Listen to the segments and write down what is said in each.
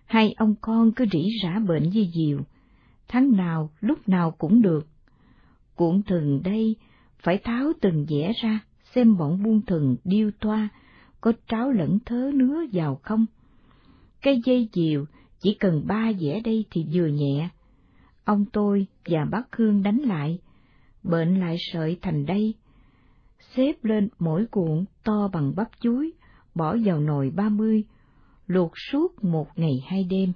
Hai ông con cứ rỉ rả bệnh như diều, tháng nào lúc nào cũng được. Cuộn thừng đây phải tháo từng dẻ ra, xem bọn buôn thừng điêu toa, có tráo lẫn thớ nứa vào không. Cái dây diều chỉ cần 3 dẻ đây thì vừa nhẹ. Ông tôi và bác Hương đánh lại, bệnh lại sợi thành đây. Xếp lên mỗi cuộn to bằng bắp chuối, bỏ vào nồi 30, luộc suốt 1 ngày 2 đêm.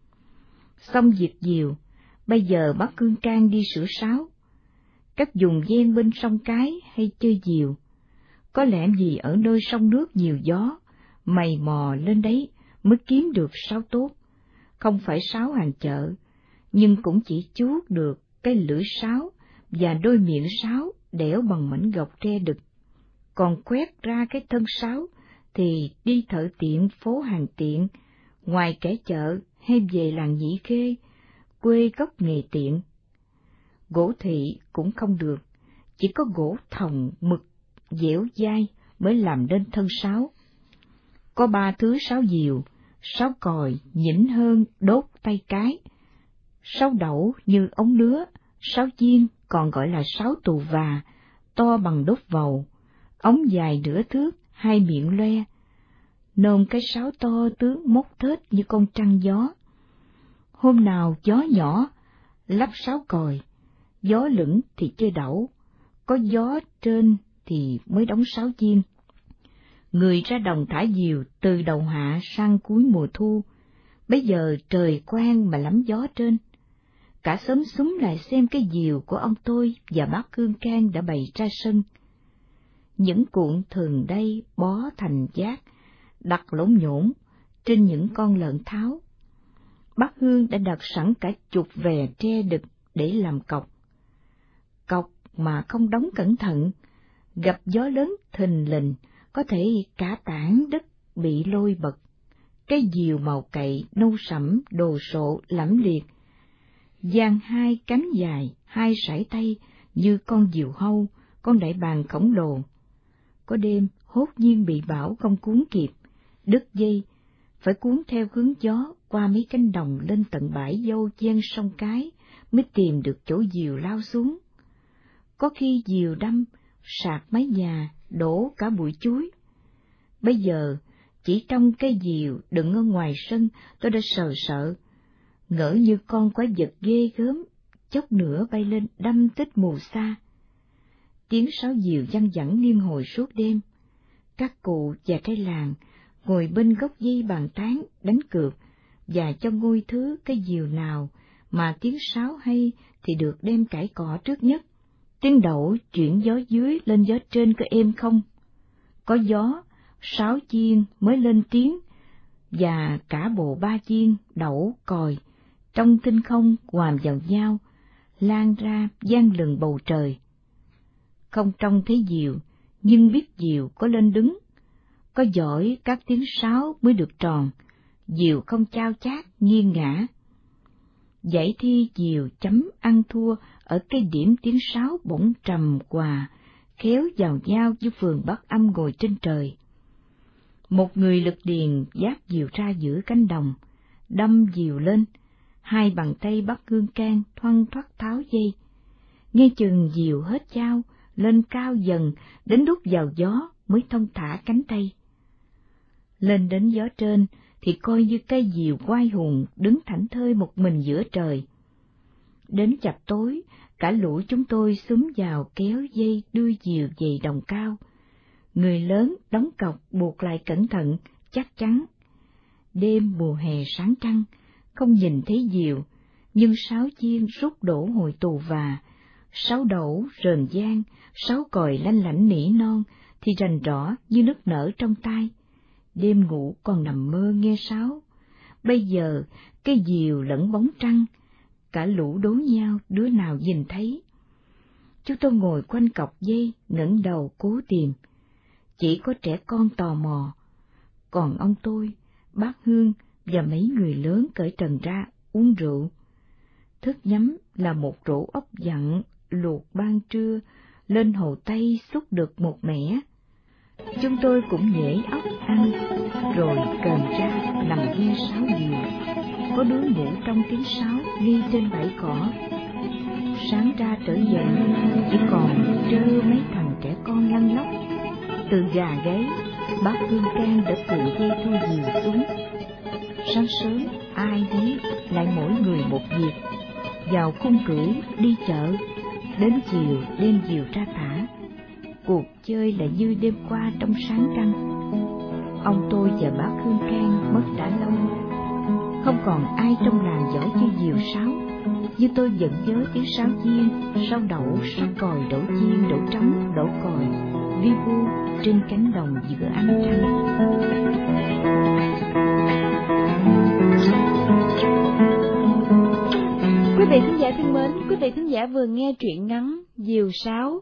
Xong việc diều, bây giờ bác Hương Cang đi sửa sáo. Các vùng ven bên sông Cái hay chơi diều, có lẽ vì ở nơi sông nước nhiều gió, mày mò lên đấy mới kiếm được sáo tốt. Không phải sáo hàng chợ, nhưng cũng chỉ chuốt được cái lưỡi sáo và đôi miệng sáo đẽo bằng mảnh gọc tre đực. Còn quét ra cái thân sáo thì đi thợ tiện phố hàng tiện, ngoài kẻ chợ hay về làng Nhị Khê, quê gốc nghề tiện. Gỗ thị cũng không được, chỉ có gỗ thòng mực dẻo dai mới làm nên thân sáo. Có 3 thứ sáo diều: sáo còi nhỉnh hơn đốt tay cái, sáo đẩu như ống lứa, sáo chiên còn gọi là sáo tù và, to bằng đốt vầu, ống dài nửa thước, 2 miệng loe. Nôm cái sáo to tướng móc thết như con trăng gió. Hôm nào gió nhỏ, lắp sáo còi, gió lửng thì chơi đẩu, có gió trên thì mới đóng sáo chiên. Người ra đồng thả diều từ đầu hạ sang cuối mùa thu, bây giờ trời quang mà lắm gió trên. Cả xóm xúm lại xem cái diều của ông tôi và bác Hương Cang đã bày ra sân. Những cuộn thừng đây bó thành giác, đặt lỗm nhổm trên những con lợn tháo. Bác Hương đã đặt sẵn cả chục vè tre đực để làm cọc. Cọc mà không đóng cẩn thận, gặp gió lớn thình lình, có thể cả tảng đất bị lôi bật. Cái diều màu cậy nâu sẫm đồ sộ lẫm liệt, dang 2 cánh dài, 2 sải tay như con diều hâu, con đại bàng khổng lồ. Có đêm hốt nhiên bị bão không cuốn kịp, đứt dây, phải cuốn theo hướng gió qua mấy cánh đồng lên tận bãi dâu ven sông Cái mới tìm được chỗ diều lao xuống. Có khi diều đâm, sạt mái nhà, đổ cả bụi chuối. Bây giờ, chỉ trong cái diều đựng ở ngoài sân, tôi đã sợ, ngỡ như con quái vật ghê gớm, chốc nữa bay lên đâm tích mù xa. Tiếng sáo diều văng vẳng liên hồi suốt đêm. Các cụ và trai làng ngồi bên gốc dây bàn tán đánh cược, và cho ngôi thứ cái diều nào mà tiếng sáo hay thì được đem cãi cọ trước nhất. Tiếng đẩu chuyển gió dưới lên gió trên có êm không? Có gió, sáo chiên mới lên tiếng, và cả bộ 3 chiên, đẩu, còi, trong tinh không hòa vào nhau, lan ra vang lừng bầu trời. Không trông thấy diều, nhưng biết diều có lên đứng. Có giỏi các tiếng sáo mới được tròn, diều không chao chát nghiêng ngã. Giải thi diều chấm ăn thua ở cái điểm tiếng sáo bỗng trầm hòa, khéo vào nhau với phường Bắc Âm ngồi trên trời. Một người lực điền vác diều ra giữa cánh đồng, đâm diều lên, 2 bàn tay bắt Hương Cang thoăn thoắt tháo dây. Nghe chừng diều hết chao, lên cao dần, đến lúc vào gió mới thông thả cánh tay. Lên đến gió trên thì coi như cây diều oai hùng đứng thảnh thơi một mình giữa trời. Đến chập tối, cả lũ chúng tôi xúm vào kéo dây đưa diều về đồng cao. Người lớn đóng cọc buộc lại cẩn thận, chắc chắn. Đêm mùa hè sáng trăng, không nhìn thấy diều, nhưng sáo chiên rút đổ hồi tù và, sáo đẩu rền vang, sáo còi lanh lảnh nỉ non thì rành rõ như nức nở trong tai. Đêm ngủ còn nằm mơ nghe sáo. Bây giờ cái diều lẫn bóng trăng, cả lũ đố nhau đứa nào nhìn thấy. Chúng tôi ngồi quanh cọc dây ngẩng đầu cố tìm. Chỉ có trẻ con tò mò, còn ông tôi, bác Hương và mấy người lớn cởi trần ra uống rượu. Thức nhắm là một rổ ốc dặn luộc ban trưa, lên Hồ Tây xúc được một mẻ. Chúng tôi cũng nhễ ốc ăn, rồi kềm ra nằm nghe sáo diều. có đứa ngủ trong tiếng sáo ghi trên bãi cỏ. Sáng ra trở dậy chỉ còn trơ mấy thằng trẻ con lăn lóc. Từ gà gáy, bác Hương Cang đã cuộn dây thu diều xuống. Sáng sớm ai nấy lại mỗi người một việc, vào khung cưỡi đi chợ, đến chiều đem diều ra thả. Cuộc chơi là như đêm qua trong sáng trăng. Ông tôi và bác Hương Cang mất đã lâu, không còn ai trong làng giỏi chơi diều sáo. Như tôi vẫn nhớ tiếng sáo chiên, sáo đậu, sáo còi, đổ chiên, đổ trống, đổ còi, vi vu trên cánh đồng giữa ánh trăng. Quý vị thính giả thân mến, quý vị thính giả vừa nghe truyện ngắn Diều Sáo.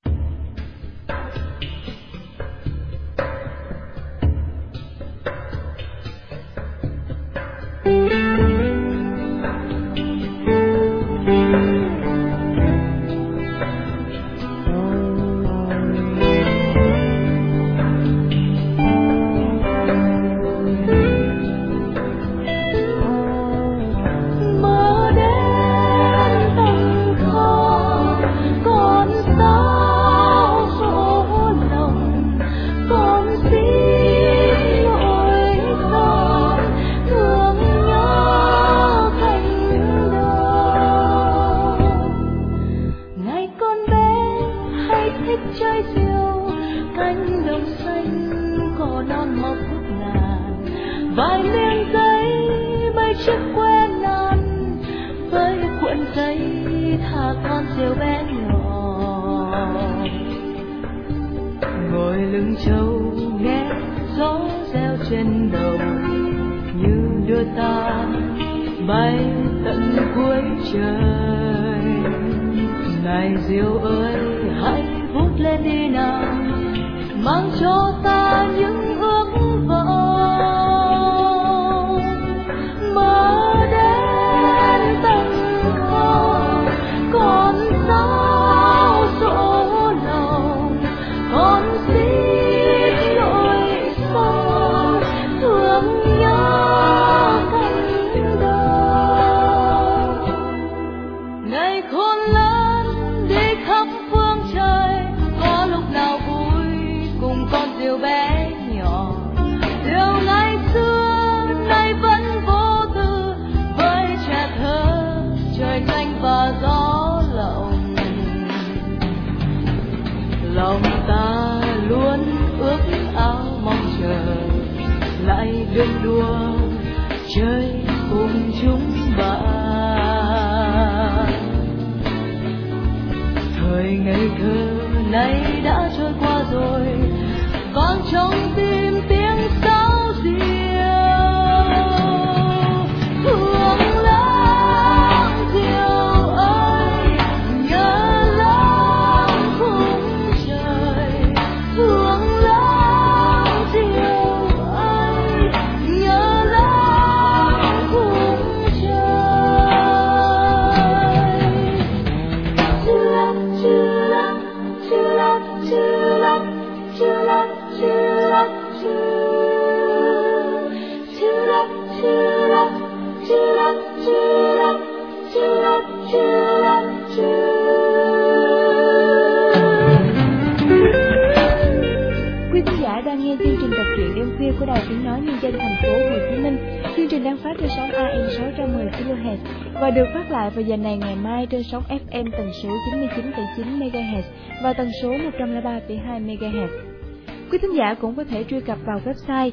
Của Đài Tiếng Nói Nhân dân thành phố Hồ Chí Minh. Chương trình đang phát trên sóng AM 610 kHz và được phát lại vào giờ này ngày mai trên sóng FM tần số 99,9 MHz và tần số 103,2 MHz. Quý thính giả cũng có thể truy cập vào website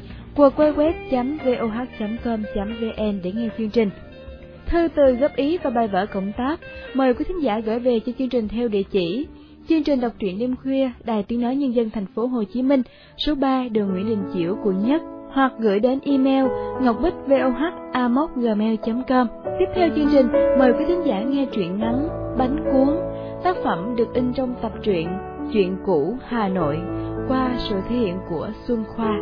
www.voh.com.vn để nghe chương trình. Thư từ góp ý và bài vở cộng tác mời quý thính giả gửi về cho chương trình theo địa chỉ: chương trình đọc truyện đêm khuya, Đài Tiếng Nói Nhân dân thành phố Hồ Chí Minh, số 3 đường Nguyễn Đình Chiểu, quận Nhất, hoặc gửi đến email ngocbích@voh@gmail.com. Tiếp theo chương trình, mời quý thính giả nghe truyện ngắn Bánh Cuốn, tác phẩm được in trong tập truyện Chuyện cũ Hà Nội qua sự thể hiện của Xuân Khoa.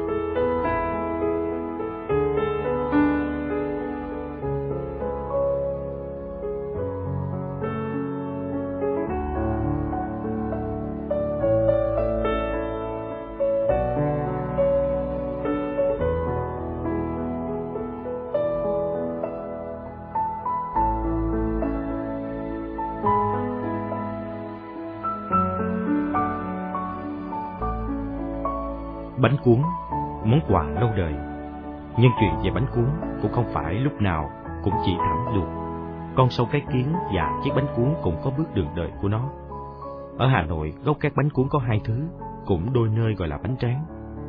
Bánh cuốn, món quà lâu đời. Nhưng chuyện về bánh cuốn cũng không phải lúc nào cũng chỉ thẳng được. Con sâu cái kiến và chiếc bánh cuốn cũng có bước đường đời của nó. Ở Hà Nội, gốc các bánh cuốn có hai thứ, cũng đôi nơi gọi là bánh tráng.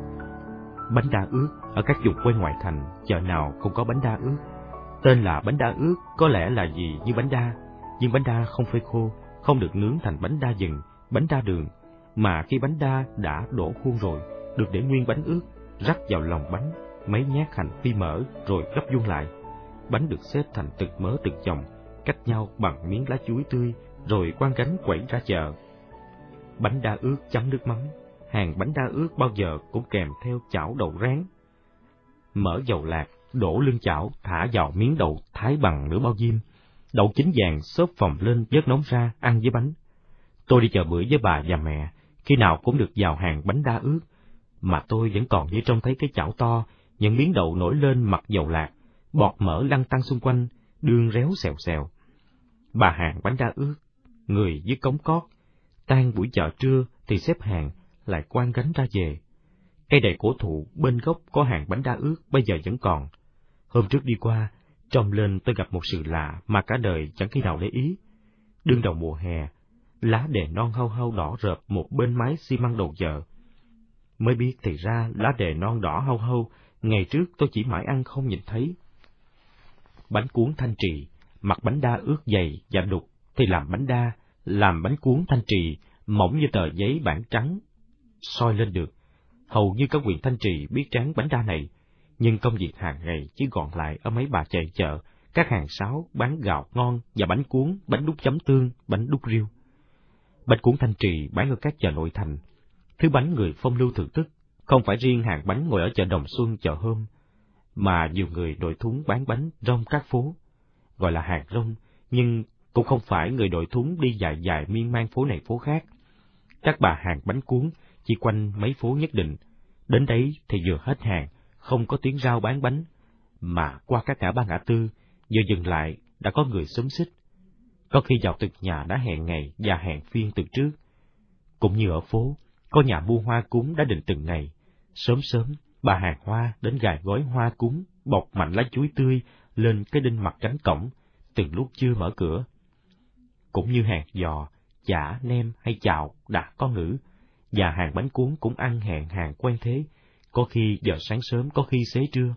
Bánh đa ướt, ở các vùng quê ngoại thành, chợ nào cũng có bánh đa ướt. Tên là bánh đa ướt có lẽ là gì như bánh đa, nhưng bánh đa không phơi khô, không được nướng thành bánh đa dừng, bánh đa đường, mà khi bánh đa đã đổ khuôn rồi, được để nguyên bánh ướt, rắc vào lòng bánh, mấy nhát hành phi mỡ rồi gấp vuông lại. Bánh được xếp thành từng mớ từng chồng, cách nhau bằng miếng lá chuối tươi, rồi quăng gánh quẩy ra chợ. Bánh đa ướt chấm nước mắm. Hàng bánh đa ướt bao giờ cũng kèm theo chảo đậu rán. Mỡ dầu lạc, đổ lưng chảo, thả vào miếng đậu thái bằng nửa bao diêm. Đậu chín vàng xốp phồng lên vớt nóng ra, ăn với bánh. Tôi đi chợ bưởi với bà và mẹ, khi nào cũng được vào hàng bánh đa ướt, mà tôi vẫn còn như trông thấy cái chảo to, những miếng đậu nổi lên mặt dầu lạc, bọt mỡ lăn tăn xung quanh, đương réo xèo xèo. Bà hàng bánh đa ướt, người với cống cót, tan buổi chợ trưa thì xếp hàng, lại quăng gánh ra về. Cây đầy cổ thụ bên gốc có hàng bánh đa ướt bây giờ vẫn còn. Hôm trước đi qua, trông lên tôi gặp một sự lạ mà cả đời chẳng khi nào để ý. Đương đầu mùa hè, lá đề non hau hau đỏ rợp một bên mái xi măng đầu giờ. Mới biết thì ra lá đề non đỏ hau hau, ngày trước tôi chỉ mãi ăn không nhìn thấy. Bánh cuốn Thanh Trì, mặt bánh đa ướt dày và đục thì làm bánh đa, làm bánh cuốn Thanh Trì mỏng như tờ giấy bản trắng, soi lên được. Hầu như các huyện Thanh Trì biết tráng bánh đa này, nhưng công việc hàng ngày chỉ gọn lại ở mấy bà chạy chợ, các hàng sáo bán gạo ngon và bánh cuốn, bánh đúc chấm tương, bánh đúc riêu. Bánh cuốn Thanh Trì bán ở các chợ nội thành. Thứ bánh người phong lưu thưởng thức, không phải riêng hàng bánh ngồi ở chợ Đồng Xuân, chợ Hôm, mà nhiều người đội thúng bán bánh rong các phố. Gọi là hàng rong, nhưng cũng không phải người đội thúng đi dài dài miên man phố này phố khác. Các bà hàng bánh cuốn chỉ quanh mấy phố nhất định, đến đấy thì vừa hết hàng, không có tiếng rao bán bánh, mà qua các ngã ba ngã tư, vừa dừng lại đã có người xúm xít. Có khi vào từng nhà đã hẹn ngày và hẹn phiên từ trước. Cũng như ở phố, có nhà mua hoa cúng đã định từng ngày. Sớm sớm, bà hàng hoa đến gài gói hoa cúng, bọc mạnh lá chuối tươi lên cái đinh mặt cánh cổng, từ lúc chưa mở cửa. Cũng như hàng giò, chả, nem hay chạo đã có ngữ, và hàng bánh cuốn cũng ăn hẹn hàng quen thế, có khi giờ sáng sớm, có khi xế trưa.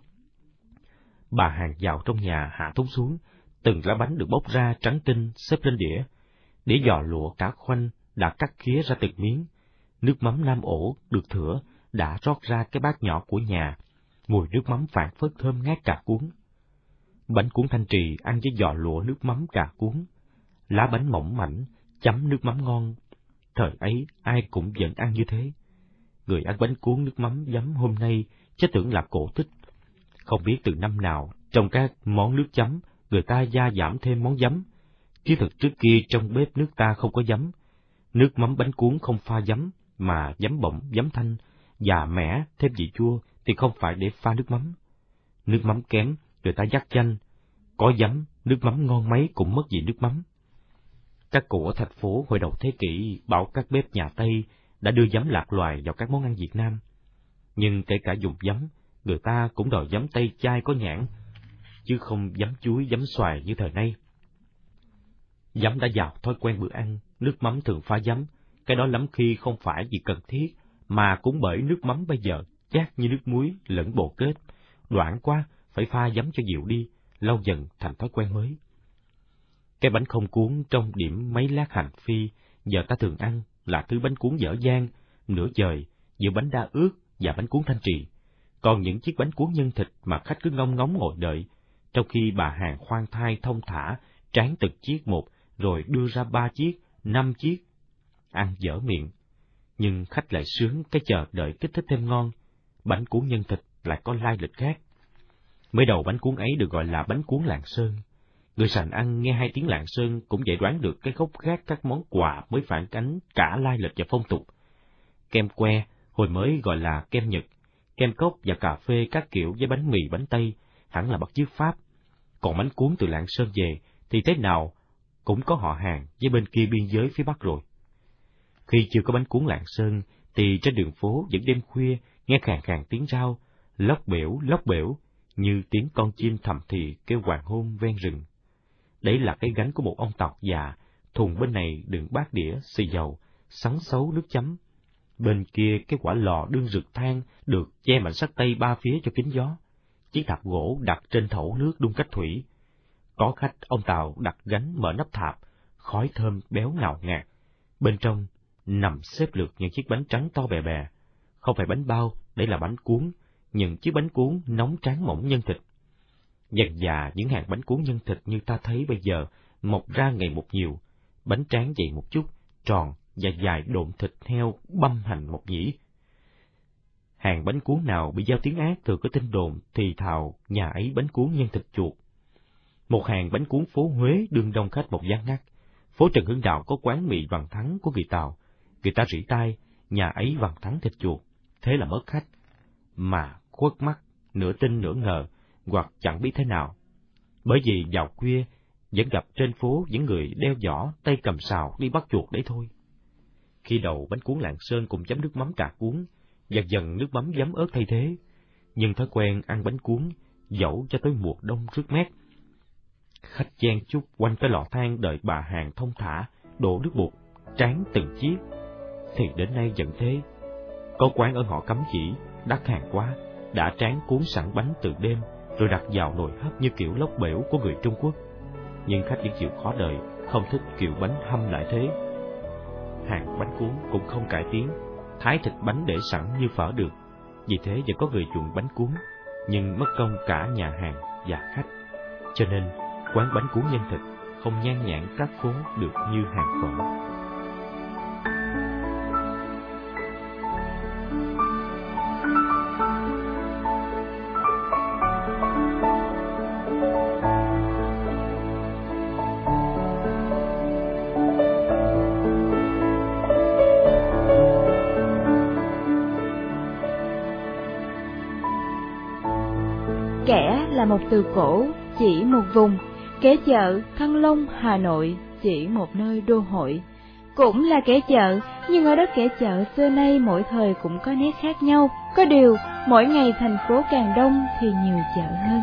Bà hàng vào trong nhà hạ thúng xuống, từng lá bánh được bóc ra trắng tinh xếp lên đĩa giò lụa cả khoanh đã cắt khía ra từng miếng, nước mắm Nam Ổ được thửa đã rót ra cái bát nhỏ của nhà, mùi nước mắm phảng phất thơm ngát cả cuốn. Bánh cuốn Thanh Trì ăn với giò lụa nước mắm cả cuốn, lá bánh mỏng mảnh chấm nước mắm ngon. Thời ấy ai cũng vẫn ăn như thế. Người ăn bánh cuốn nước mắm giấm hôm nay chắc tưởng là cổ tích. Không biết từ năm nào trong các món nước chấm người ta gia giảm thêm món giấm, chứ thực trước kia trong bếp nước ta không có giấm. Nước mắm bánh cuốn không pha giấm, mà giấm bỗng, giấm thanh, và mẻ thêm vị chua thì không phải để pha nước mắm. Nước mắm kém, người ta dắt chanh. Có giấm, nước mắm ngon mấy cũng mất vị nước mắm. Các cụ ở thành phố hồi đầu thế kỷ bảo các bếp nhà Tây đã đưa giấm lạc loài vào các món ăn Việt Nam. Nhưng kể cả dùng giấm, người ta cũng đòi giấm Tây chai có nhãn, chứ không giấm chuối, giấm xoài như thời nay. Giấm đã vào thói quen bữa ăn, nước mắm thường pha giấm, cái đó lắm khi không phải vì cần thiết, mà cũng bởi nước mắm bây giờ chát như nước muối lẫn bột kết, đoạn quá phải pha giấm cho dịu đi, lâu dần thành thói quen mới. Cái bánh không cuốn trong điểm mấy lát hành phi giờ ta thường ăn là thứ bánh cuốn dở dang, nửa dời giữa bánh đa ướt và bánh cuốn Thanh Trì. Còn những chiếc bánh cuốn nhân thịt mà khách cứ ngóng ngóng ngồi đợi, trong khi bà hàng khoan thai thông thả tráng từng chiếc một, rồi đưa ra 3 chiếc, 5 chiếc, ăn dở miệng. Nhưng khách lại sướng cái chờ đợi kích thích thêm ngon. Bánh cuốn nhân thịt lại có lai lịch khác. Mới đầu bánh cuốn ấy được gọi là bánh cuốn Lạng Sơn. Người sành ăn nghe hai tiếng Lạng Sơn cũng dễ đoán được cái gốc gác các món quà mới phản ánh cả lai lịch và phong tục. Kem que hồi mới gọi là kem Nhật, kem cốc và cà phê các kiểu với bánh mì bánh Tây hẳn là bắt chước Pháp. Còn bánh cuốn từ Lạng Sơn về thì thế nào cũng có họ hàng với bên kia biên giới phía Bắc rồi. Khi chưa có bánh cuốn Lạng Sơn thì trên đường phố những đêm khuya nghe khàn khàn tiếng rao, lóc bẻo, như tiếng con chim thầm thì kêu hoàng hôn ven rừng. Đấy là cái gánh của một ông tàu già, thùng bên này đựng bát đĩa, xì dầu, sắn sấu nước chấm. Bên kia cái quả lò đương rực than được che mảnh sắt tây ba phía cho kín gió. Chiếc thạp gỗ đặt trên thẩu nước đun cách thủy. Có khách, ông tàu đặt gánh mở nắp thạp, khói thơm béo ngào ngạt. Bên trong nằm xếp lượt những chiếc bánh trắng to bè bè. Không phải bánh bao, đây là bánh cuốn, những chiếc bánh cuốn nóng tráng mỏng nhân thịt. Dần dà những hàng bánh cuốn nhân thịt như ta thấy bây giờ mọc ra ngày một nhiều, bánh tráng dày một chút, tròn và dài độn thịt heo băm hành một nhĩ. Hàng bánh cuốn nào bị giao tiếng ác thường có tin đồn thì thào nhà ấy bánh cuốn nhân thịt chuột. Một hàng bánh cuốn phố Huế đương đông khách một gian ngắt. Phố Trần Hưng Đạo có quán mì Vằn Thắng của người Tàu, người ta rỉ tai nhà ấy Vằn Thắng thịt chuột, thế là mất khách. Mà khuất mắt, nửa tin nửa ngờ, hoặc chẳng biết thế nào. Bởi vì vào khuya vẫn gặp trên phố những người đeo giỏ tay cầm sào đi bắt chuột đấy thôi. Khi đầu bánh cuốn Lạng Sơn cùng chấm nước mắm cà cuốn, dần dần nước mắm giấm ớt thay thế, nhưng thói quen ăn bánh cuốn dẫu cho tới mùa đông rứt mét. Khách chen chúc quanh cái lò than đợi bà hàng thông thả đổ nước bột tráng từng chiếc, thì đến nay vẫn thế. Có quán ở họ Cấm Chỉ đắt hàng quá, đã tráng cuốn sẵn bánh từ đêm rồi đặt vào nồi hấp như kiểu lóc bẻo của người Trung Quốc. Nhưng khách vẫn chịu khó đợi, không thích kiểu bánh hâm lại thế. Hàng bánh cuốn cũng không cải tiến, thái thịt bánh để sẵn như phở được, vì thế vẫn có người chuộng bánh cuốn, nhưng mất công cả nhà hàng và khách. Cho nên quán bánh cuốn nhân thịt không nhan nhản các phố được như hàng phở. Kẻ là một từ cổ chỉ một vùng, kẻ chợ Thăng Long, Hà Nội chỉ một nơi đô hội. Cũng là kẻ chợ, nhưng ở đất kẻ chợ xưa nay mỗi thời cũng có nét khác nhau. Có điều, mỗi ngày thành phố càng đông thì nhiều chợ hơn.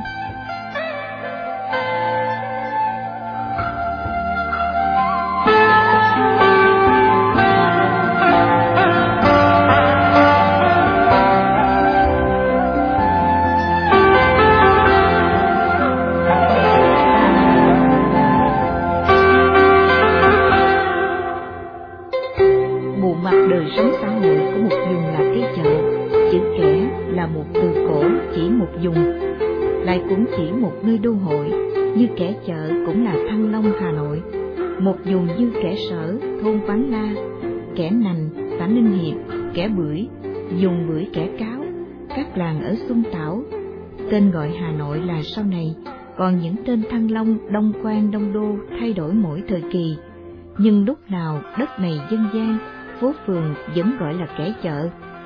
Nơi đô hội như kẻ chợ cũng là Thăng Long, Hà Nội, một vùng như kẻ Sở, thôn Quán La, kẻ Nành, xã Ninh Hiệp, kẻ Bưởi, vùng Bưởi kẻ Cáo, các làng ở Xuân Tảo. Tên gọi Hà Nội là sau này, còn những tên Thăng Long, Đông Quan, Đông Đô thay đổi mỗi thời kỳ, nhưng lúc nào đất này dân gian, phố phường vẫn gọi là kẻ chợ.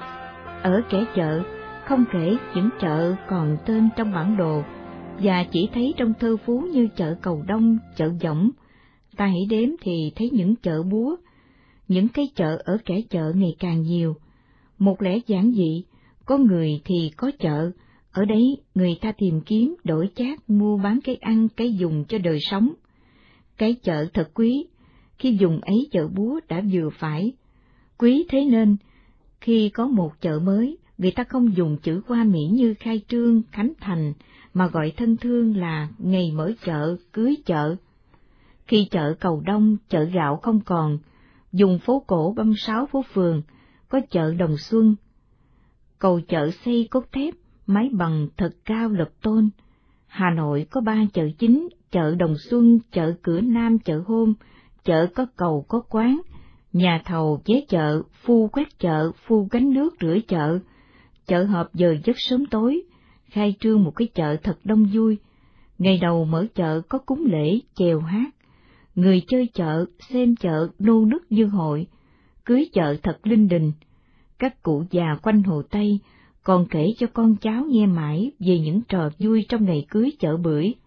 Ở kẻ chợ, không kể những chợ còn tên trong bản đồ, và chỉ thấy trong thơ phú như chợ Cầu Đông, chợ Võng, ta hãy đếm thì thấy những chợ búa. Những cái chợ ở kẻ chợ ngày càng nhiều. Một lẽ giản dị, có người thì có chợ, ở đấy người ta tìm kiếm, đổi chác, mua bán cái ăn, cái dùng cho đời sống. Cái chợ thật quý, khi dùng ấy chợ búa đã vừa phải. Quý thế nên, khi có một chợ mới, người ta không dùng chữ hoa mỹ như khai trương, khánh thành, mà gọi thân thương là ngày mở chợ, cưới chợ. Khi chợ Cầu Đông, chợ gạo không còn, dùng phố cổ 36 phố phường, có chợ Đồng Xuân. Cầu chợ xây cốt thép, mái bằng thật cao lập tôn. Hà Nội có 3 chợ chính, chợ Đồng Xuân, chợ Cửa Nam, chợ Hôm, chợ có cầu có quán, nhà thầu chế chợ, phu quét chợ, phu gánh nước rửa chợ, chợ họp giờ giấc sớm tối, khai trương một cái chợ thật đông vui. Ngày đầu mở chợ có cúng lễ, chèo hát, người chơi chợ, xem chợ nô nức như hội, cưới chợ thật linh đình. Các cụ già quanh Hồ Tây còn kể cho con cháu nghe mãi về những trò vui trong ngày cưới chợ Bưởi.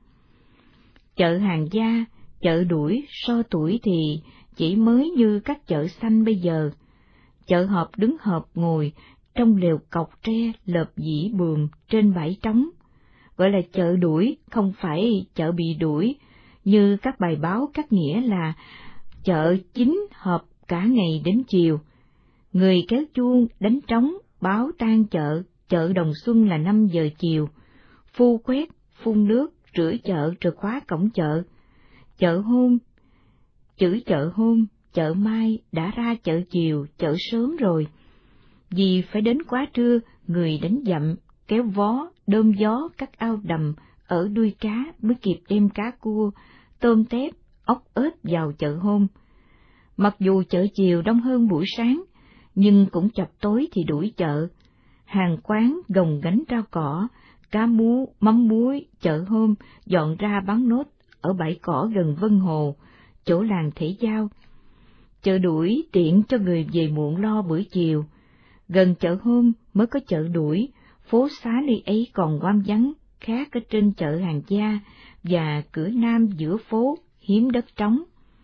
Chợ Hàng Gia, chợ Đuổi, so tuổi thì chỉ mới như các chợ xanh bây giờ. Chợ họp đứng họp ngồi, trong lều cọc tre lợp dĩ buồm trên bãi trống. Gọi là chợ đuổi, không phải chợ bị đuổi, như các bài báo cắt nghĩa là chợ chính họp cả ngày đến chiều. Người kéo chuông, đánh trống, báo tan chợ, chợ Đồng Xuân là 5 giờ chiều. Phu quét, phun nước, rửa chợ rồi khóa cổng chợ. Chợ hôm, chữ chợ hôm, chợ mai đã ra chợ chiều, chợ sớm rồi. Vì phải đến quá trưa, người đánh dặm, kéo vó, đơm gió các ao đầm ở đuôi cá mới kịp đem cá cua, tôm tép, ốc ếch vào chợ hôm. Mặc dù chợ chiều đông hơn buổi sáng, nhưng cũng chập tối thì đuổi chợ. Hàng quán gồng gánh rau cỏ, cá mú, mắm muối, chợ hôm dọn ra bán nốt ở bãi cỏ gần Vân Hồ, chỗ làng thể giao. Chợ đuổi tiện cho người về muộn lo bữa chiều. Gần chợ hôm mới có chợ đuổi, phố xá nơi ấy còn hoang vắng, khác ở trên chợ Hàng Gia và cửa nam giữa phố hiếm đất trống.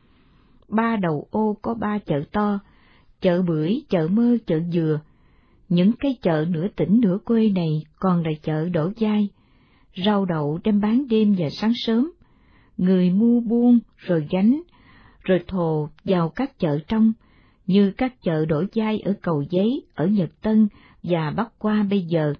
3 đầu ô có 3 chợ to, chợ bưởi, chợ mơ, chợ dừa. Những cái chợ nửa tỉnh nửa quê này còn là chợ đổ dai. Rau đậu đem bán đêm và sáng sớm, người mua buôn rồi gánh, rồi thồ vào các chợ trong, như các chợ đổ dai ở Cầu Giấy, ở Nhật Tân và Bắc Qua bây giờ.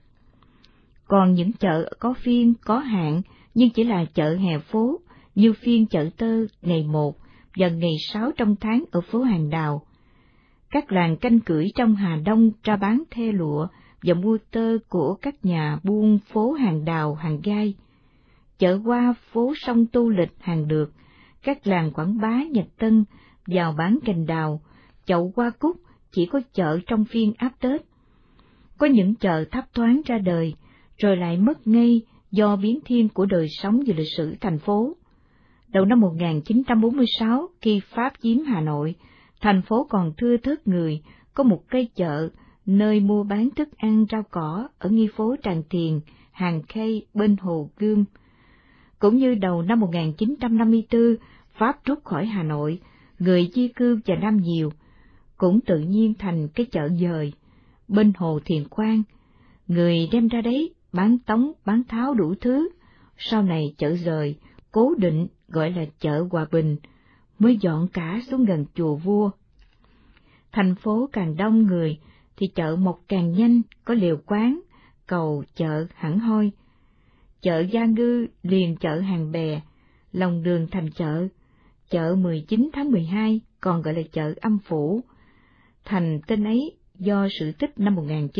Còn những chợ có phiên, có hạn, nhưng chỉ là chợ hè phố, như phiên chợ Tơ ngày 1 và ngày 6 trong tháng ở phố Hàng Đào. Các làng canh cưỡi trong Hà Đông ra bán the lụa và mua tơ của các nhà buôn phố Hàng Đào, Hàng Gai. Chợ hoa phố Sông Tu Lịch, Hàng Được, các làng Quảng Bá, Nhật Tân vào bán cành đào, chậu hoa cúc chỉ có chợ trong phiên áp Tết. Có những chợ thấp thoáng ra đời, rồi lại mất ngay do biến thiên của đời sống và lịch sử thành phố. Đầu năm 1946, khi Pháp chiếm Hà Nội, thành phố còn thưa thớt người, có một cây chợ, nơi mua bán thức ăn rau cỏ ở nghi phố Tràng Tiền, Hàng Khay, bên Hồ Gươm. Cũng như đầu năm 1954, Pháp rút khỏi Hà Nội, người di cư và Nam nhiều, cũng tự nhiên thành cái chợ dời, bên Hồ Thiền Quang. Người đem ra đấy, bán tống, bán tháo đủ thứ, sau này chợ dời, cố định gọi là chợ Hòa Bình, mới dọn cả xuống gần chùa Vua. Thành phố càng đông người, thì chợ mọc càng nhanh, có liều quán, cầu, chợ hẳn hoi. Chợ Gia Ngư liền chợ Hàng Bè, lòng đường thành chợ, chợ 19 tháng 12 còn gọi là chợ Âm Phủ. Thành tên ấy do sự tích năm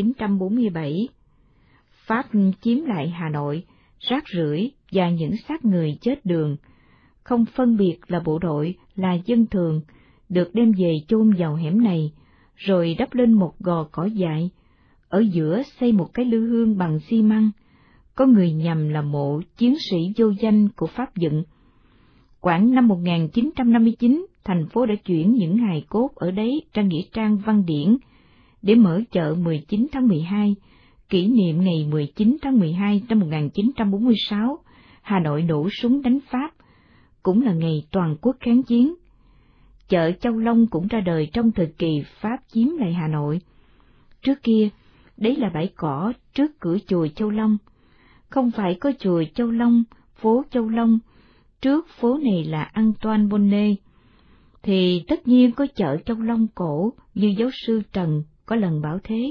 1947. Pháp chiếm lại Hà Nội, rác rưởi và những xác người chết đường, không phân biệt là bộ đội, là dân thường, được đem về chôn vào hẻm này, rồi đắp lên một gò cỏ dại, ở giữa xây một cái lư hương bằng xi măng, có người nhầm là mộ chiến sĩ vô danh của Pháp dựng. Khoảng năm 1959, thành phố đã chuyển những hài cốt ở đấy ra nghĩa trang Văn Điển, để mở chợ 19 tháng 12, kỷ niệm ngày 19 tháng 12 năm 1946, Hà Nội nổ súng đánh Pháp, cũng là ngày toàn quốc kháng chiến. Chợ Châu Long cũng ra đời trong thời kỳ Pháp chiếm lại Hà Nội. Trước kia, đấy là bãi cỏ trước cửa chùa Châu Long. Không phải có chùa Châu Long, phố Châu Long, trước phố này là Antoine Bonnet, thì tất nhiên có chợ Châu Long cổ như giáo sư Trần có lần bảo thế.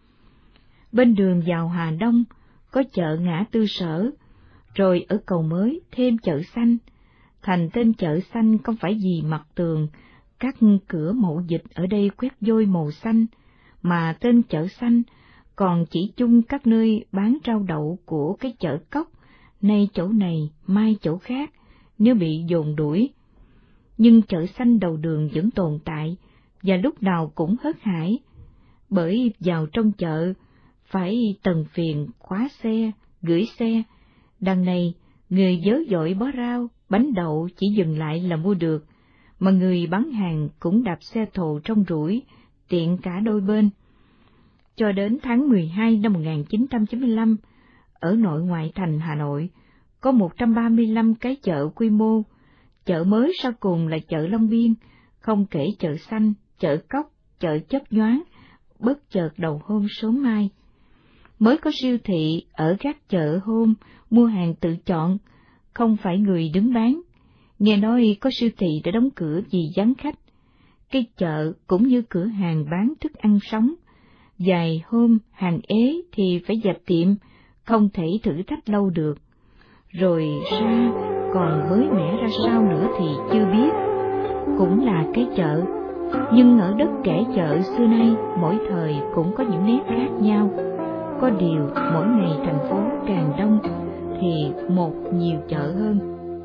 Bên đường vào Hà Đông có chợ Ngã Tư Sở, rồi ở Cầu Mới thêm chợ Xanh. Thành tên chợ Xanh không phải vì mặt tường, các cửa mậu dịch ở đây quét vôi màu xanh, mà tên chợ Xanh còn chỉ chung các nơi bán rau đậu của cái chợ Cóc, nay chỗ này, mai chỗ khác, nếu bị dồn đuổi. Nhưng chợ Xanh đầu đường vẫn tồn tại, và lúc nào cũng hớt hải, bởi vào trong chợ phải tần phiền khóa xe, gửi xe. Đằng này, người vớ vội bó rau, bánh đậu chỉ dừng lại là mua được, mà người bán hàng cũng đạp xe thồ trong rủi, tiện cả đôi bên. Cho đến tháng 12 năm 1995, ở nội ngoại thành Hà Nội, có 135 cái chợ quy mô. Chợ mới sau cùng là chợ Long Biên, không kể chợ Xanh, chợ Cóc, chợ Chớp Nhoáng, bất chợt đầu hôm sớm mai. Mới có siêu thị ở các chợ hôm mua hàng tự chọn, không phải người đứng bán. Nghe nói có siêu thị đã đóng cửa vì vắng khách. Cái chợ cũng như cửa hàng bán thức ăn sống. Vài hôm hàng ế thì phải dẹp tiệm, không thể thử thách lâu được. Rồi ra còn mới mẻ ra sao nữa thì chưa biết. Cũng là cái chợ, nhưng ở đất kẻ chợ xưa nay mỗi thời cũng có những nét khác nhau. Có điều mỗi ngày thành phố càng đông thì một nhiều chợ hơn.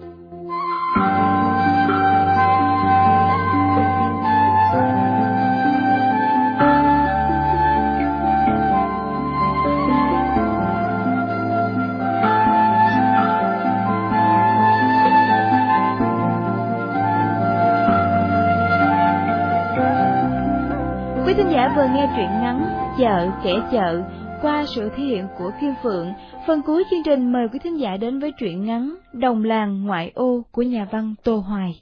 Quý thính giả vừa nghe truyện ngắn Chợ Kẻ Chợ qua sự thể hiện của Kim Phượng. Phần cuối chương trình mời quý thính giả đến với truyện ngắn Đồng Làng Ngoại Ô của nhà văn Tô Hoài.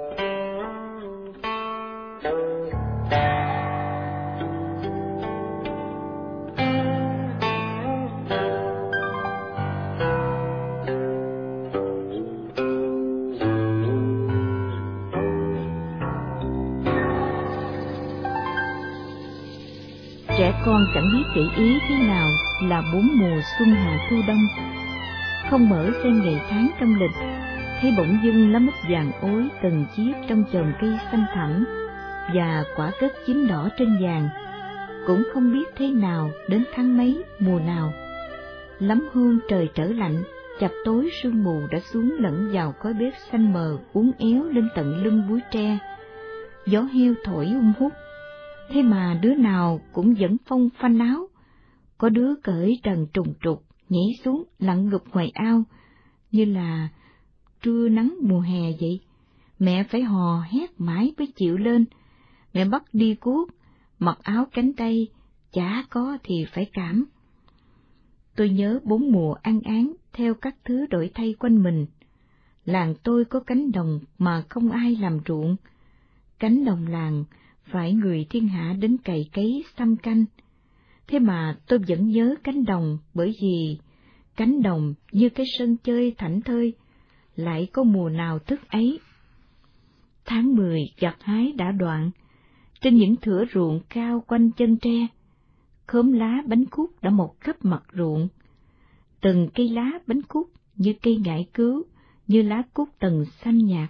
Trẻ con chẳng biết để ý thế nào là 4 mùa xuân hạ thu đông. Không mở xem ngày tháng trong lịch, thấy bỗng dưng lá mít vàng ối từng chiếc trong chòm cây xanh thẳm và quả kết chín đỏ trên vàng. Cũng không biết thế nào đến tháng mấy mùa nào. Lắm hôm trời trở lạnh, chập tối sương mù đã xuống lẫn vào khói bếp xanh mờ uốn éo lên tận lưng búi tre. Gió heo thổi hút. Thế mà đứa nào cũng vẫn phong phanh áo, có đứa cởi trần trùng trục, nhảy xuống lặn ngụp ngoài ao, như là trưa nắng mùa hè vậy. Mẹ phải hò hét mãi mới chịu lên, mẹ bắt đi cuốc, mặc áo cánh tay, chả có thì phải cảm. Tôi nhớ 4 mùa ăn án theo các thứ đổi thay quanh mình. Làng tôi có cánh đồng mà không ai làm ruộng, cánh đồng làng phải người thiên hạ đến cày cấy xăm canh. Thế mà tôi vẫn nhớ cánh đồng, bởi vì cánh đồng như cái sân chơi thảnh thơi, lại có mùa nào thức ấy. Tháng 10 gặt hái đã đoạn, trên những thửa ruộng cao quanh chân tre, khóm lá bánh cúc đã mọc khắp mặt ruộng. Từng cây lá bánh cúc như cây ngải cứu, như lá cúc tầng xanh nhạt.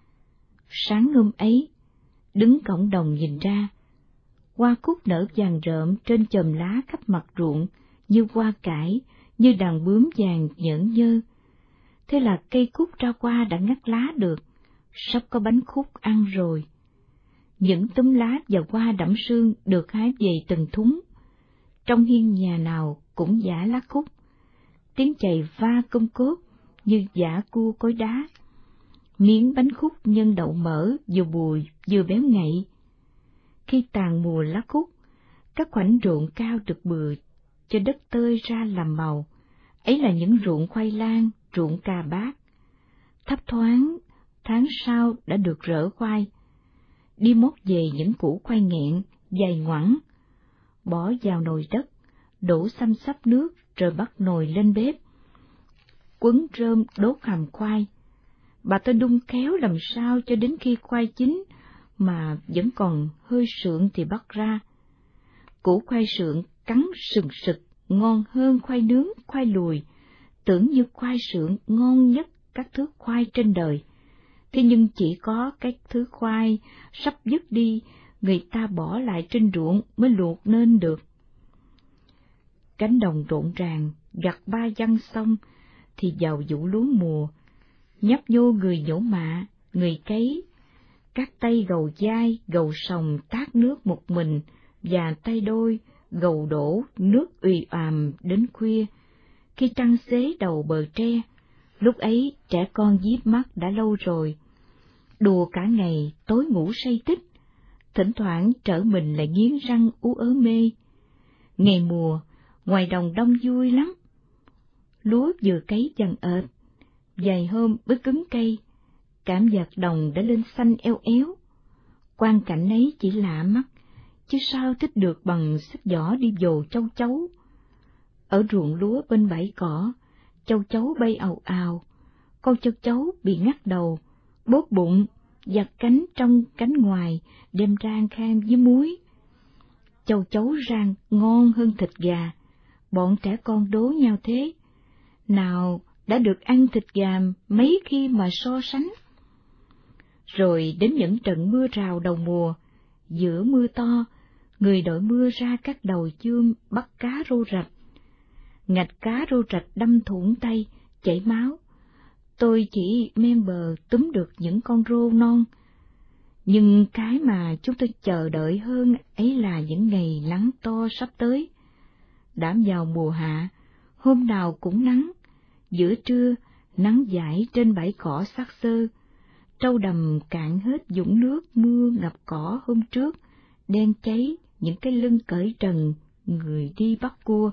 Sáng hôm ấy, đứng cổng đồng nhìn ra, hoa cúc nở vàng rợm trên chòm lá khắp mặt ruộng, như hoa cải, như đàn bướm vàng nhởn nhơ. Thế là cây cúc ra hoa đã ngắt lá được, sắp có bánh cúc ăn rồi. Những túm lá và hoa đẫm sương được hái về từng thúng. Trong hiên nhà nào cũng giã lá cúc, tiếng chày va công cốt như giã cua cối đá. Miếng bánh cúc nhân đậu mỡ vừa bùi vừa béo ngậy. Khi tàn mùa lá cúc, các khoảnh ruộng cao được bừa cho đất tơi ra làm màu. Ấy là những ruộng khoai lang, ruộng cà bát. Thấp thoáng, tháng sau đã được rỡ khoai. Đi móc về những củ khoai nghẹn, dày ngoẵng, bỏ vào nồi đất, đổ xăm xắp nước rồi bắt nồi lên bếp. Quấn rơm đốt hầm khoai. Bà tôi đun khéo làm sao cho đến khi khoai chín mà vẫn còn hơi sượng thì bắt ra. Củ khoai sượng cắn sừng sực, ngon hơn khoai nướng, khoai lùi, tưởng như khoai sượng ngon nhất các thứ khoai trên đời. Thế nhưng chỉ có cái thứ khoai sắp dứt đi, người ta bỏ lại trên ruộng mới luộc nên được. Cánh đồng rộn ràng, gặt 3 giăng xong thì vào vụ lúa mùa. Nhấp nhô người nhổ mạ, người cấy, các tay gầu dai, gầu sòng tát nước một mình, và tay đôi, gầu đổ, nước ùy àm đến khuya. Khi trăng xế đầu bờ tre, lúc ấy trẻ con díp mắt đã lâu rồi. Đùa cả ngày, tối ngủ say tích, thỉnh thoảng trở mình lại nghiến răng ú ớ mê. Ngày mùa, ngoài đồng đông vui lắm. Lúa vừa cấy dần ợt, vài hôm mới cứng cây, cảm giác đồng đã lên xanh eo éo. Quang cảnh ấy chỉ lạ mắt, chứ sao thích được bằng xếp giỏ đi dồ châu chấu. Ở ruộng lúa bên bãi cỏ, châu chấu bay ào ào, con châu chấu bị ngắt đầu, bốt bụng, giặt cánh trong cánh ngoài, đem rang khan với muối. Châu chấu rang ngon hơn thịt gà, bọn trẻ con đố nhau thế. Nào đã được ăn thịt gà mấy khi mà so sánh. Rồi đến những trận mưa rào đầu mùa, giữa mưa to, người đội mưa ra các đầu chươm bắt cá rô rạch. Ngạch cá rô rạch đâm thủng tay, chảy máu. Tôi chỉ men bờ túm được những con rô non. Nhưng cái mà chúng tôi chờ đợi hơn ấy là những ngày nắng to sắp tới. Đã vào mùa hạ, hôm nào cũng nắng, giữa trưa nắng dãi trên bãi cỏ xác xơ. Trâu đầm cạn hết dũng nước mưa ngập cỏ hôm trước, đen cháy những cái lưng cởi trần người đi bắt cua.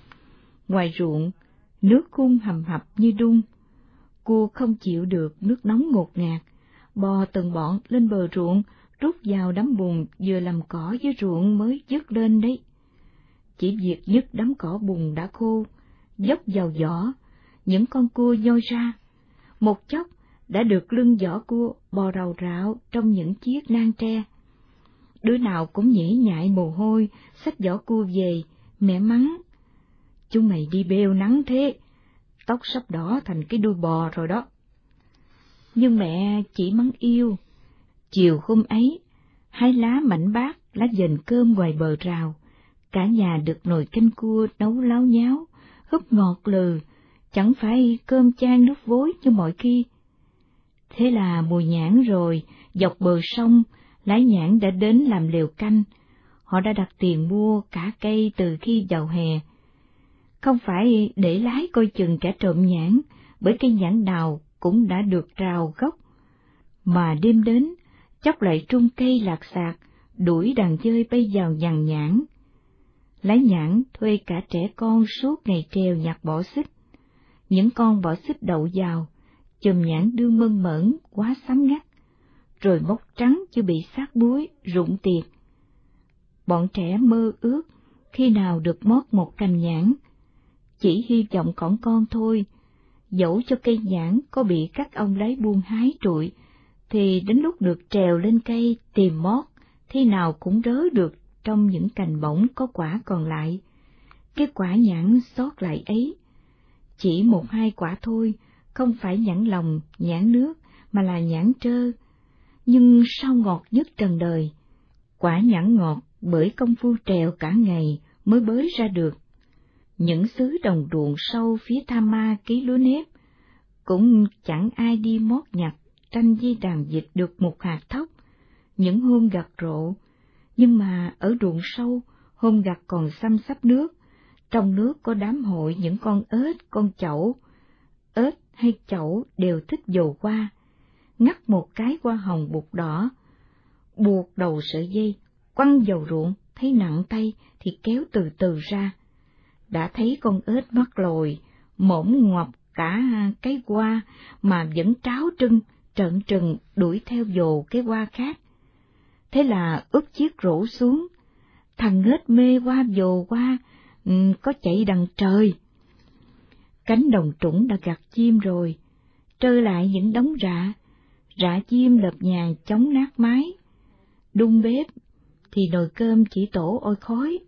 Ngoài ruộng, nước khung hầm hập như đun. Cua không chịu được nước nóng ngột ngạt, bò từng bọn lên bờ ruộng, rút vào đám bùn vừa làm cỏ với ruộng mới dứt lên đấy. Chỉ việc nhấc đám cỏ bùn đã khô, dốc vào giỏ, những con cua nhoi ra. Một chốc đã được lưng giỏ cua bò rào rạo trong những chiếc nang tre. Đứa nào cũng nhễ nhại mồ hôi, xách giỏ cua về, mẹ mắng: "Chúng mày đi bêu nắng thế, tóc sắp đỏ thành cái đuôi bò rồi đó." Nhưng mẹ chỉ mắng yêu. Chiều hôm ấy, hái lá mảnh bát, lá dền cơm ngoài bờ rào, cả nhà được nồi canh cua nấu láo nháo, húp ngọt lừ, chẳng phải cơm chan nước vối như mọi khi. Thế là mùa nhãn rồi, dọc bờ sông, lái nhãn đã đến làm lều canh. Họ đã đặt tiền mua cả cây từ khi vào hè. Không phải để lái coi chừng kẻ trộm nhãn, bởi cây nhãn đào cũng đã được rào gốc. Mà đêm đến, chốc lại trung cây lạc sạc, đuổi đàn dơi bay vào nhằn nhãn. Lái nhãn thuê cả trẻ con suốt ngày trèo nhặt bỏ xích. Những con bỏ xích đậu vào, chùm nhãn đương mơn mởn quá xám ngắt, rồi mốc trắng chưa bị sát muối rụng tiệt. Bọn trẻ mơ ước khi nào được mót một cành nhãn, chỉ hy vọng cỏn con thôi. Dẫu cho cây nhãn có bị các ông lấy buôn hái trụi, thì đến lúc được trèo lên cây tìm mót, thế nào cũng rớ được trong những cành bỗng có quả còn lại. Cái quả nhãn sót lại ấy, chỉ một hai quả thôi, không phải nhãn lòng, nhãn nước, mà là nhãn trơ. Nhưng sao ngọt nhất trần đời. Quả nhãn ngọt bởi công phu trèo cả ngày mới bới ra được. Những xứ đồng ruộng sâu phía Tham Ma ký lúa nếp, cũng chẳng ai đi mót nhặt tranh với đàn vịt được một hạt thóc, những hôm gặt rộ. Nhưng mà ở ruộng sâu, hôm gặt còn xăm xắp nước, trong nước có đám hội những con ếch, con chẩu. Ếch hay chẩu đều thích dồ qua, ngắt một cái hoa hồng bụt đỏ, buộc đầu sợi dây, quăng vào ruộng, thấy nặng tay thì kéo từ từ ra. Đã thấy con ếch mắt lồi, mõm ngoập cả cái hoa mà vẫn tráo trưng, trợn trừng đuổi theo dồ cái hoa khác. Thế là úp chiếc rổ xuống, thằng ếch mê hoa dồ hoa, có chạy đằng trời. Cánh đồng trũng đã gặt chim rồi, trơ lại những đống rạ chim lợp nhà chống nát mái. Đun bếp thì nồi cơm chỉ tổ ôi khói.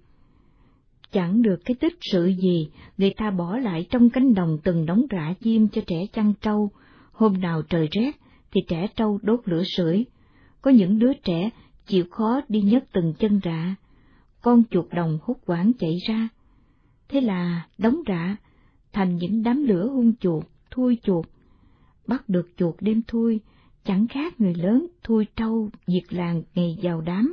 Chẳng được cái tích sự gì, người ta bỏ lại trong cánh đồng từng đống rạ chim cho trẻ chăn trâu. Hôm nào trời rét thì trẻ trâu đốt lửa sưởi. Có những đứa trẻ chịu khó đi nhấc từng chân rạ, con chuột đồng hốt hoảng chạy ra. Thế là đống rạ thành những đám lửa hung chuột, thui chuột. Bắt được chuột đêm thui, chẳng khác người lớn thui trâu diệt làng ngày vào đám.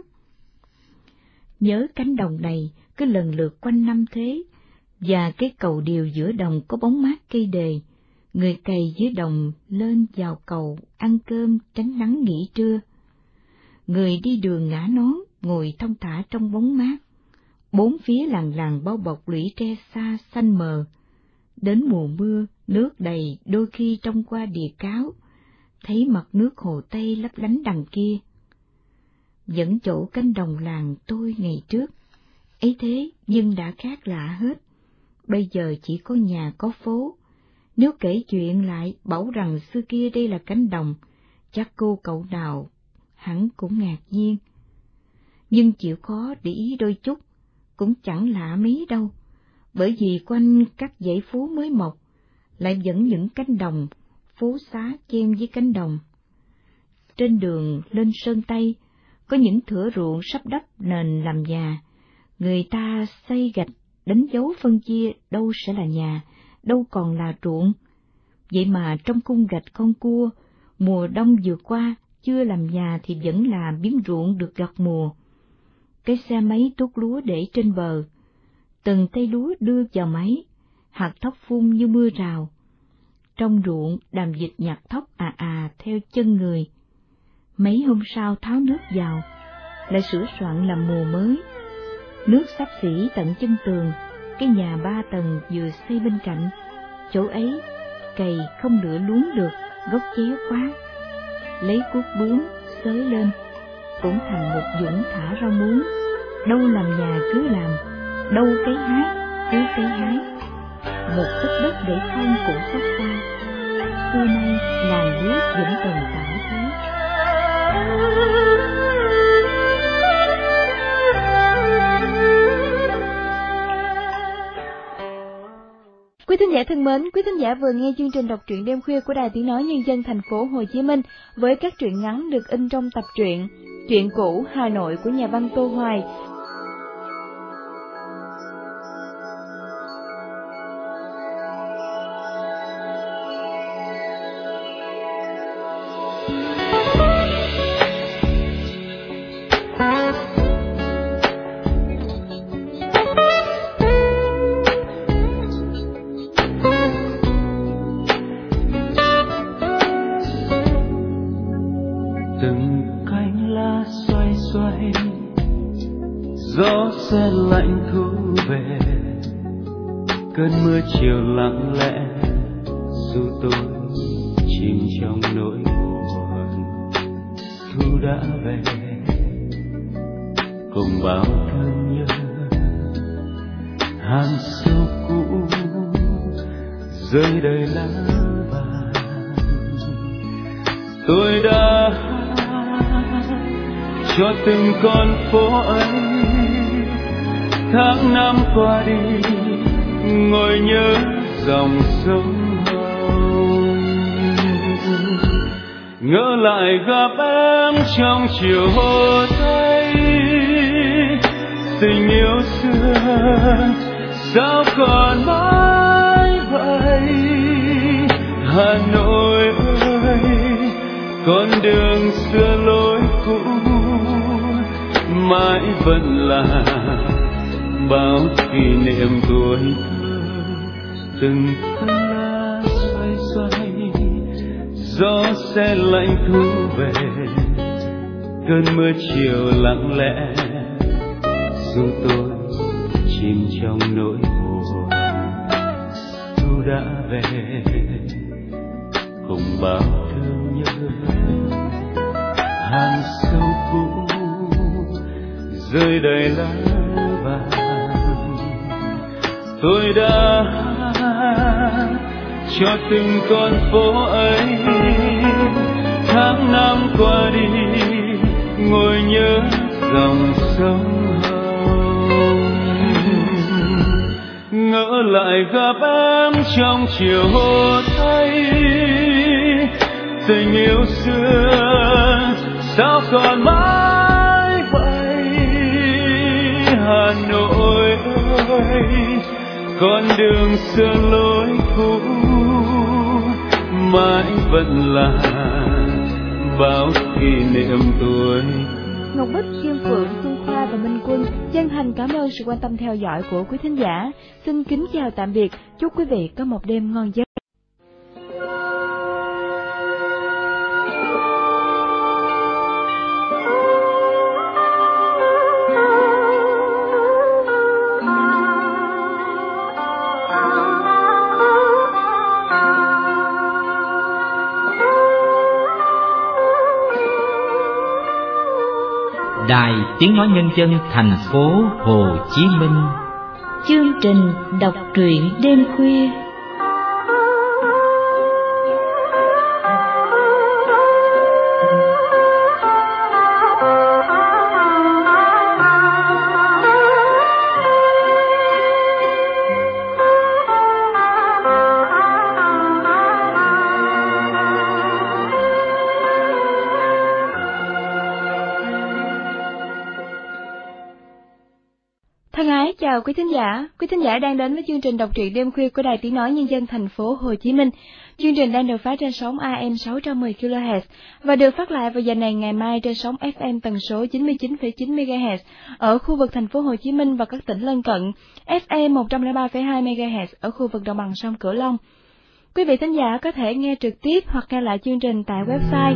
Nhớ cánh đồng này cứ lần lượt quanh năm thế, và cái cầu điều giữa đồng có bóng mát cây đề, người cày dưới đồng lên vào cầu ăn cơm tránh nắng nghỉ trưa. Người đi đường ngả nón ngồi thong thả trong bóng mát, bốn phía làng bao bọc lũy tre xa xanh mờ. Đến mùa mưa, nước đầy đôi khi trông qua đìa cáo, thấy mặt nước hồ Tây lấp lánh đằng kia. vẫn chỗ cánh đồng làng tôi ngày trước. Ấy thế nhưng đã khác lạ hết, bây giờ chỉ có nhà có phố. Nếu kể chuyện lại bảo rằng xưa kia đây là cánh đồng, chắc cô cậu nào hẳn cũng ngạc nhiên. Nhưng chịu khó để ý đôi chút, cũng chẳng lạ mấy đâu, bởi vì quanh các dãy phố mới mọc, lại vẫn những cánh đồng, phố xá chen với cánh đồng. Trên đường lên Sơn Tây, có những thửa ruộng sắp đắp nền làm nhà, người ta xây gạch, đánh dấu phân chia đâu sẽ là nhà, đâu còn là ruộng. Vậy mà trong khung gạch con cua, mùa đông vừa qua, chưa làm nhà thì vẫn là miếng ruộng được gặt mùa. Cái xe máy tuốt lúa để trên bờ, từng tay lúa đưa vào máy, hạt thóc phun như mưa rào. Trong ruộng đàm vịt nhặt thóc theo chân người. Mấy hôm sau tháo nước vào, lại sửa soạn làm mùa mới. Nước xấp xỉ tận chân tường, cái nhà 3 tầng vừa xây bên cạnh, chỗ ấy cày không lựa luống được, gốc chéo quá. Lấy cuốc búa xới lên, cũng thành một vũng thả rau muống. Đâu làm nhà cứ làm, đâu cấy hái cứ cấy hái. Một tấc đất để không cũng xót xa. Xưa nay làng nước vẫn tồn tại thế. Quý thính giả thân mến, quý thính giả vừa nghe chương trình đọc truyện đêm khuya của Đài Tiếng nói Nhân dân thành phố Hồ Chí Minh với các truyện ngắn được in trong tập truyện Chuyện cũ Hà Nội của nhà văn Tô Hoài. Gió se lạnh thu về, cơn mưa chiều lặng lẽ, dù tôi chìm trong nỗi buồn. Thu đã về cùng bao thương nhớ, hàng sâu cũ rơi đầy lá vàng. Tôi đã cho từng con phố ấy tháng năm qua đi, ngồi nhớ dòng sông Hồng. Ngỡ lại gặp em trong chiều hồ Tây, tình yêu xưa sao còn mãi vậy. Hà Nội ơi, con đường xưa lối cũ mãi vẫn là bao kỷ niệm tuổi thơ. Từng cơn lá xoay xoay, gió se lạnh thu về, cơn mưa chiều lặng lẽ, dù tôi chìm trong nỗi buồn. Thu đã về cùng bao thương nhớ, hàng sâu cũ rơi đầy lá vàng. Tôi đã cho từng con phố ấy tháng năm qua đi, ngồi nhớ dòng sông Hồng. Ngỡ lại gặp em trong chiều hồ Tây, tình yêu xưa sao còn mãi vậy. Hà Nội ơi, con đường xưa lối cũ mãi vẫn là bao kỷ niệm tuổi. Ngọc Bích, Kim Phượng, Xuân Khoa và Minh Quân chân thành cảm ơn sự quan tâm theo dõi của quý thính giả. Xin kính chào tạm biệt, chúc quý vị có một đêm ngon giấc. Đài Tiếng Nói Nhân dân thành phố Hồ Chí Minh. Chương trình đọc truyện đêm khuya. Thân ái chào quý thính giả đang đến với chương trình đọc truyện đêm khuya của Đài Tiếng Nói Nhân dân thành phố Hồ Chí Minh. Chương trình đang được phát trên sóng AM 610 kHz và được phát lại vào giờ này ngày mai trên sóng FM tần số 99,9 MHz ở khu vực thành phố Hồ Chí Minh và các tỉnh lân cận, FM 103,2 MHz ở khu vực đồng bằng sông Cửu Long. Quý vị thính giả có thể nghe trực tiếp hoặc nghe lại chương trình tại website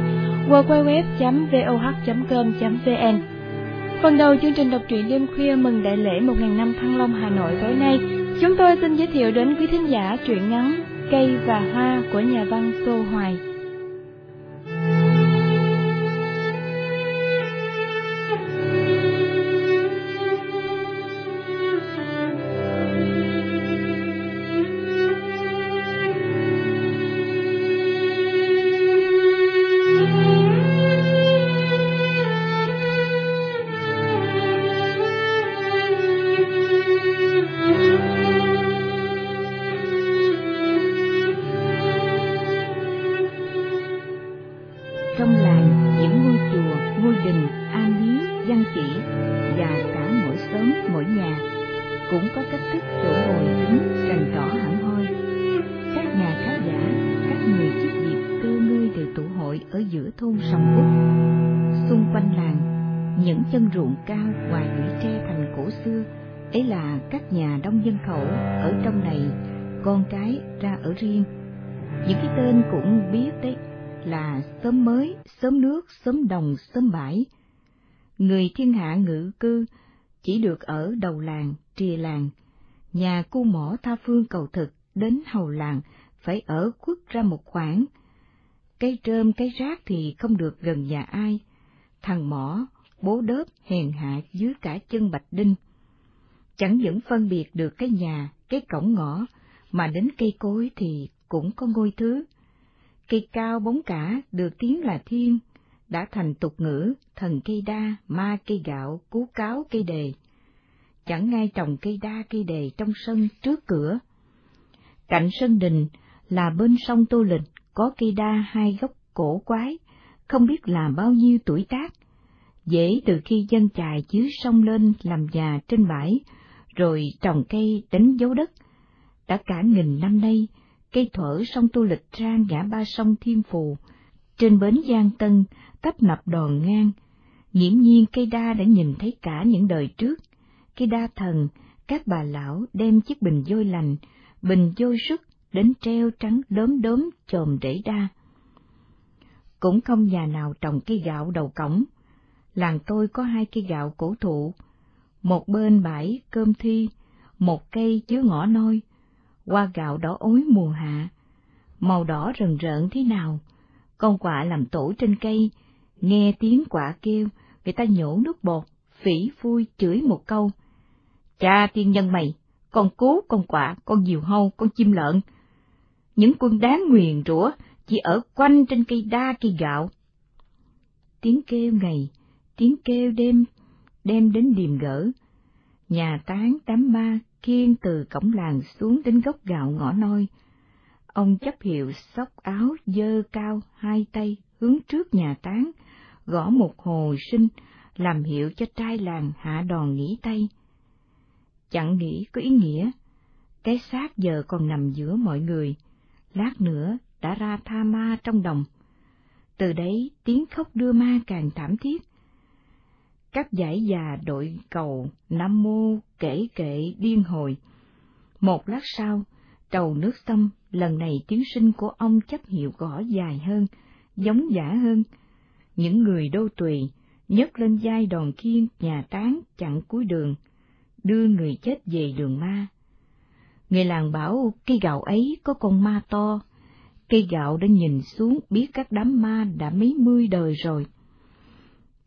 www.voh.com.vn. Phần đầu chương trình đọc truyện đêm khuya mừng đại lễ 1000 năm Thăng Long Hà Nội tối nay, chúng tôi xin giới thiệu đến quý thính giả truyện ngắn Cây và Hoa của nhà văn Tô Hoài. Trong làng, những ngôi chùa, ngôi đình, am miếu, văn chỉ và cả mỗi xóm, mỗi nhà cũng có cách thức chỗ ngồi kính rành rõ hẳn hoi. Các nhà khá giả, các người chức việc cơ ngơi đều tụ hội ở giữa thôn Sòng Út. Xung quanh làng, những chân ruộng cao ngoài lũy tre thành cổ xưa ấy là các nhà đông dân khẩu ở trong này, con cái ra ở riêng. Những cái tên cũng biết đấy, là xóm Mới, xóm Nước, xóm Đồng, xóm Bãi. Người thiên hạ ngự cư chỉ được ở đầu làng, trìa làng. Nhà cu mỏ tha phương cầu thực đến hầu làng phải ở khuất ra một khoảng. Cây trơm cây rác thì không được gần nhà ai. Thằng mỏ, bố đớp hèn hạ dưới cả chân Bạch Đinh. Chẳng vẫn phân biệt được cái nhà, cái cổng ngõ, mà đến cây cối thì cũng có ngôi thứ. Cây cao bóng cả được tiếng là thiên, đã thành tục ngữ thần cây đa, ma cây gạo, cú cáo cây đề. Chẳng ai trồng cây đa cây đề trong sân trước cửa. Cạnh sân đình là bên sông Tô Lịch có cây đa hai gốc cổ quái, không biết làm bao nhiêu tuổi tác. Dễ từ khi dân chài dưới sông lên làm nhà trên bãi, rồi trồng cây đánh dấu đất. Đã cả nghìn năm nay, cây thuở sông Tô Lịch ra ngã ba sông Thiên Phù, trên bến Giang Tân, tấp nập đòn ngang. Nghiễm nhiên cây đa đã nhìn thấy cả những đời trước. Cây đa thần, các bà lão đem chiếc bình vôi lành, bình vôi sức đến treo trắng đốm đốm chòm rễ đa. Cũng không nhà nào trồng cây gạo đầu cổng. Làng tôi có hai cây gạo cổ thụ, một bên bãi Cơm Thi, một cây dưới ngõ Nôi. Hoa gạo đỏ ối mùa hạ, màu đỏ rần rợn thế nào. Con quạ làm tổ trên cây, nghe tiếng quạ kêu, người ta nhổ nước bọt, phỉ phui chửi một câu: "Cha tiên nhân mày, con cú, con quạ, con diều hâu, con chim lợn, những quân đáng nguyền rủa chỉ ở quanh trên cây đa cây gạo." Tiếng kêu ngày, tiếng kêu đêm, đem đến điềm gỡ. Nhà tán đám ma kiêng từ cổng làng xuống đến gốc gạo ngõ Nôi. Ông chấp hiệu xốc áo dơ cao hai tay hướng trước nhà tán, gõ một hồ sinh làm hiệu cho trai làng hạ đòn nghỉ tay. Chẳng nghĩ có ý nghĩa, cái xác giờ còn nằm giữa mọi người, lát nữa đã ra tha ma trong đồng. Từ đấy tiếng khóc đưa ma càng thảm thiết. Các dãy già đội cầu Nam Mô kể kệ điên hồi. Một lát sau, trầu nước xong, lần này tiếng sinh của ông chấp hiệu gõ dài hơn, giống dã hơn. Những người đô tùy nhấc lên vai đòn khiên nhà tán chặn cuối đường, đưa người chết về đường ma. Người làng bảo cây gạo ấy có con ma to. Cây gạo đã nhìn xuống biết các đám ma đã mấy mươi đời rồi.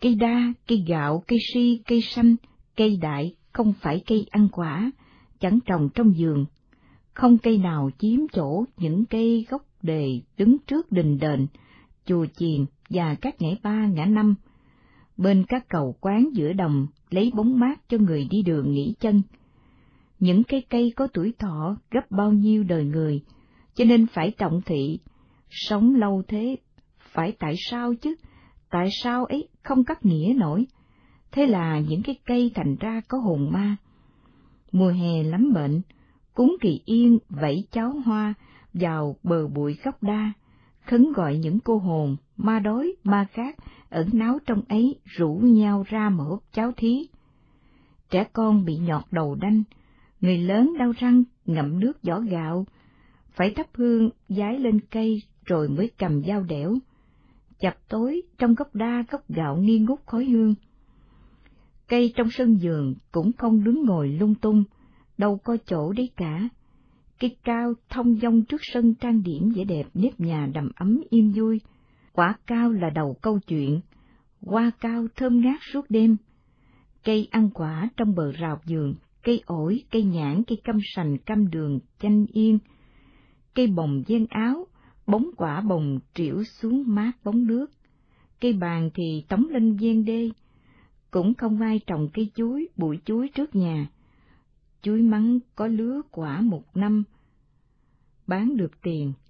Cây đa, cây gạo, cây si, cây xanh, cây đại không phải cây ăn quả, chẳng trồng trong vườn. Không cây nào chiếm chỗ những cây gốc đề đứng trước đình đền, chùa chiền và các ngã ba ngã năm. Bên các cầu quán giữa đồng lấy bóng mát cho người đi đường nghỉ chân. Những cây có tuổi thọ gấp bao nhiêu đời người, cho nên phải trọng thị. Sống lâu thế, phải tại sao chứ? Tại sao ấy không cắt nghĩa nổi? Thế là những cái cây thành ra có hồn ma. Mùa hè lắm bệnh, cúng kỳ yên vẫy cháo hoa vào bờ bụi gốc đa, khấn gọi những cô hồn, ma đói, ma khát, ẩn náu trong ấy rủ nhau ra mà hút cháo thí. Trẻ con bị nhọt đầu đanh, người lớn đau răng ngậm nước vỏ gạo, phải thắp hương vái lên cây rồi mới cầm dao đẽo. Chập tối trong gốc đa gốc gạo nghi ngút khói hương. Cây trong sân vườn cũng không đứng ngồi lung tung, đâu có chỗ đấy cả. Cây cao thông dong trước sân trang điểm vẻ đẹp nếp nhà đầm ấm yên vui. Quả cao là đầu câu chuyện, hoa cao thơm ngát suốt đêm. Cây ăn quả trong bờ rào vườn, cây ổi, cây nhãn, cây cam sành, cam đường, chanh yên. Cây bồng ven áo, bóng quả bồng triểu xuống mát bóng nước. Cây bàng thì tống lên ven đê. Cũng không ai trồng cây chuối, bụi chuối trước nhà. Chuối mắng có lứa quả một năm, bán được tiền,